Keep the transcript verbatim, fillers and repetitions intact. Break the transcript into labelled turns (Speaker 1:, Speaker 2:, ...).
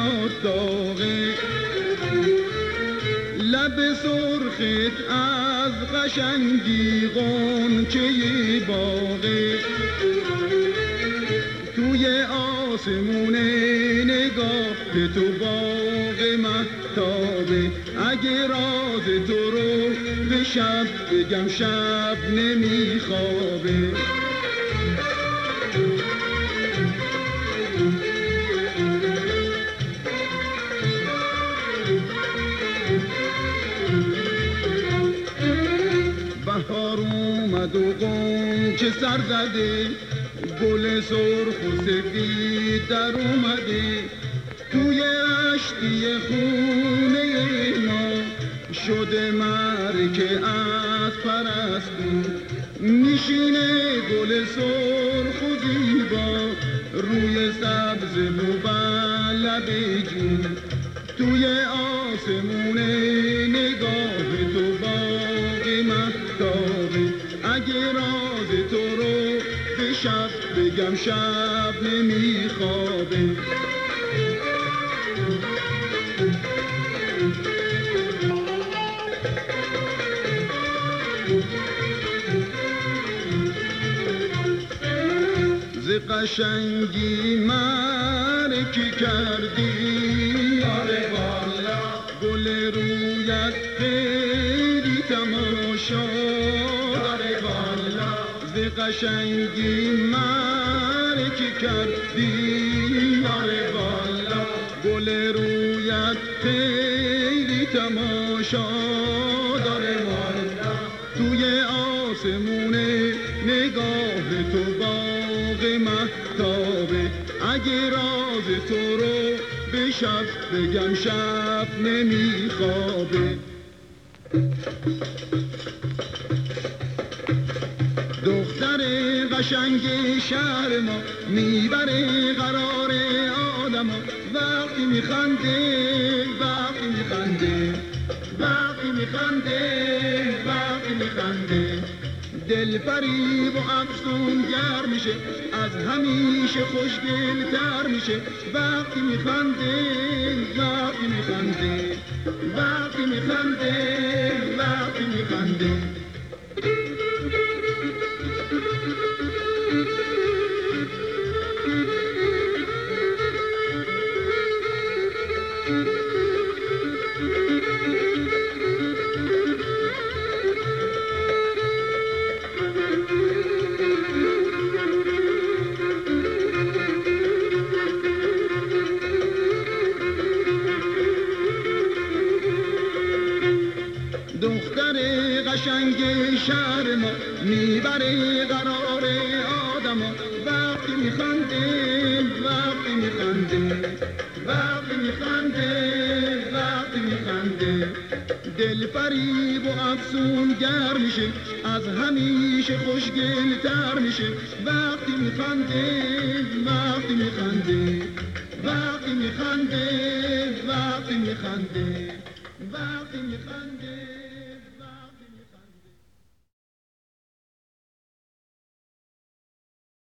Speaker 1: بهار داغه، لب سرخت از قشنگی غنچه باغه، توی آسمون نگاه تو باغ مهتابه. اگه راز تو رو به شب بگم شب نمیخوابه. بهار اومد و غنچه سر زده، گل سرخ و سفید در اومده، توی اشتی خونه ما شده مرکه از پرستو. میشینه گل سرخ و زیبا روی سبز مبلب جون، توی آسمون نگاه تو باغ مهتابه. اگه راز تو رو به شب بگم شب نمیخوابه. ز قشنگی مرکی کردی، آره والا گل رویت خیلی تماشا، آره والا ز قشنگی مرکی کردی، آره والا گل رویت خیلی تماشا داره والا. توی آسمون نگاه تو باغ مهتابه. اگه راز تو رو به شب بگم شب نمیخوابه. دختر قشنگ شهر ما میبره قرار آدم ها، وقتی میخنده وقتی میخنده وقتی میخنده وقتی میخنده دل فریب و افسون گر میشه، از همیشه خوشگل تر میشه. وقتی میخنده وقتی میخنده وقتی میخنده وقتی میخنده دختر قشنگ شهر ما میبره قرار آدم ها، وقتی میخنده وقتی میخنده وقتی میخنده وقتی میخنده دل فریب و افسون گر میشه، از همیشه خوشگل تر میشه. وقتی میخنده وقتی میخنده وقتی میخنده وقتی میخنده وقتی میخنده